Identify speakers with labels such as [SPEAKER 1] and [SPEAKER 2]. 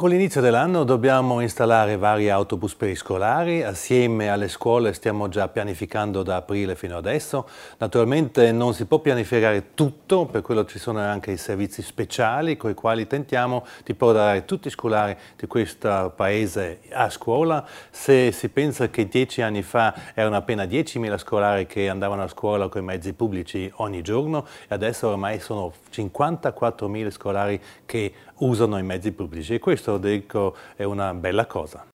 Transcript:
[SPEAKER 1] Con l'inizio dell'anno dobbiamo installare vari autobus per i scolari, assieme alle scuole stiamo già pianificando da aprile fino adesso. Naturalmente non si può pianificare tutto, per quello ci sono anche i servizi speciali con i quali tentiamo di portare tutti i scolari di questo paese a scuola. Se si pensa che 10 anni fa erano appena 10.000 scolari che andavano a scuola con i mezzi pubblici ogni giorno, e adesso ormai sono 54.000 scolari che usano i mezzi pubblici, e questo dico è una bella cosa.